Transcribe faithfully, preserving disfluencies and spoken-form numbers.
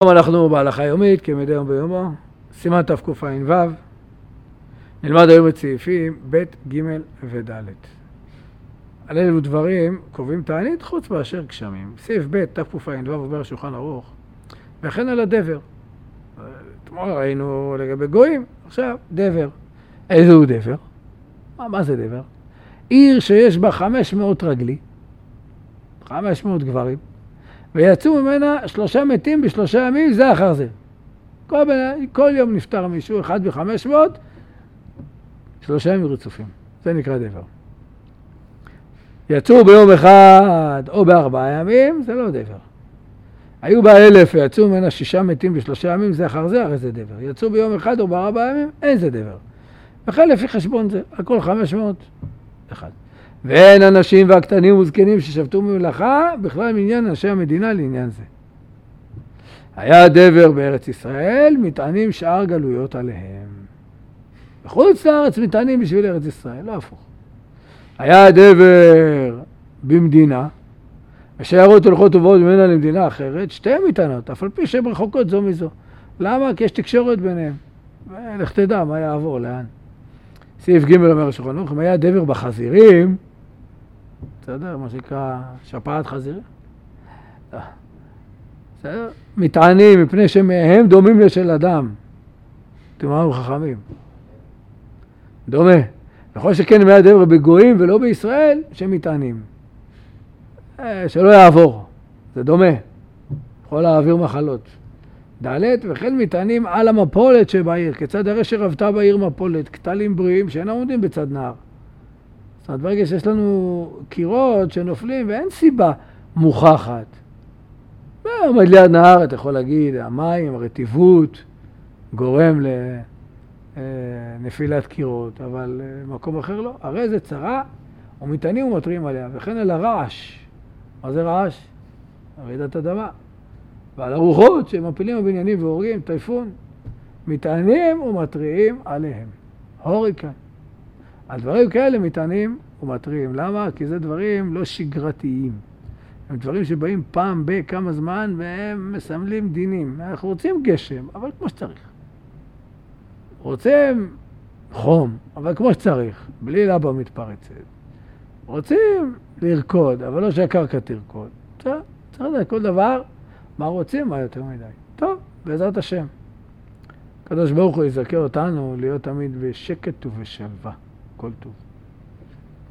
היום אנחנו בהלכה יומית, כמדי יום ביומו, סימן תקע"ו, נלמד היום את סעיפים ב', ג' וד'. על אלו דברים קובעים תענית חוץ באשר גשמים. סעיף ב', תקע"ו עובר שולחן ערוך, וכן על הדבר. אתמול ראינו לגבי גויים, עכשיו דבר. איזה הוא דבר? מה, מה זה דבר? עיר שיש בה חמש מאות רגלי, חמש מאות גברים, ויצאו ממנה שלושה מתים בשלושה ימים זה אחר זה. כל, כל יום נפטר מישהו, אחד בחמש מאות, שלושה ימים רצופים. זה נקרא דבר. יצאו ביום אחד או בארבעה ימים, זה לא דבר. היו בה אלף ויצאו ממנה שישה מתים בשלושה ימים, זה אחר זה, הרי זה דבר. יצאו ביום אחד או בארבעה ימים, אין זה דבר. וכן לפי חשבון זה, הכל חמש מאות אחד. ואין אנשים והקטנים וזקנים ששבתו ממלאכה, בכלל מעניין אנשי המדינה לעניין זה. היה דבר בארץ ישראל, מטענים שאר גלויות עליהם. בחוץ לארץ מטענים בשביל ארץ ישראל, לא הפוך. היה דבר במדינה, ושיירות הולכות ובאות ממנה למדינה אחרת, שתיהן מטענות, אף על פי שהן רחוקות זו מזו. למה? כי יש תקשורת ביניהם. ולך תדע מה יעבור, לאן. סעיף ג' אומר השולחן ערוך, אם היה דבר בחזירים, בסדר, מה שנקרא שפעת חזירים. בסדר? מטענים מפני שהם דומים לשל אדם. תאמרו חכמים. דומה. נכון שכן אם היה דבר בגויים ולא בישראל, שהם מטענים. שלא יעבור. זה דומה. יכול להעביר מחלות. ד' וכן מטענים על המפולת שבעיר, כיצד הרי שרבתה בעיר מפולת, קטלים בריאים שאינם עומדים בצד נהר. זאת אומרת, ברגע שיש לנו קירות שנופלים ואין סיבה מוכחת. עומד ליד נהר, אתה יכול להגיד, המים, הרטיבות, גורם לנפילת קירות, אבל מקום אחר לא. הרי זה צרה, ומטענים ומטרים עליה, וכן על הרעש. מה זה רעש? רעידת אדמה. ועל הרוחות שמפילים הבניינים והורגים, טייפון, מטענים ומטריעים עליהם. הוריקן. על דברים כאלה מטענים ומטריעים. למה? כי זה דברים לא שגרתיים. הם דברים שבאים פעם בכמה זמן והם מסמלים דינים. אנחנו רוצים גשם, אבל כמו שצריך. רוצים חום, אבל כמו שצריך, בלי לבה מתפרצת. רוצים לרקוד, אבל לא שהקרקע תרקוד. צריך לדעת כל דבר. מה רוצים? מה יותר מדי? טוב, בעזרת השם. הקדוש ברוך הוא יזכה אותנו להיות תמיד בשקט ובשלווה. כל טוב.